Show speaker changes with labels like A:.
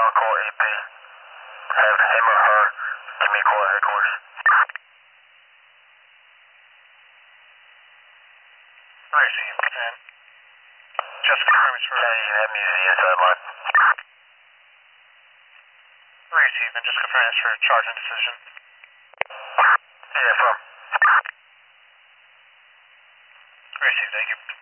A: call AP. Have him or her give me a call at headquarters.
B: Receive. And just confirm it's for...
A: Yeah, you can have me to the inside line.
B: Receive, and just confirm it's for charge and decision.
A: Yeah, from.
B: Receive, thank you.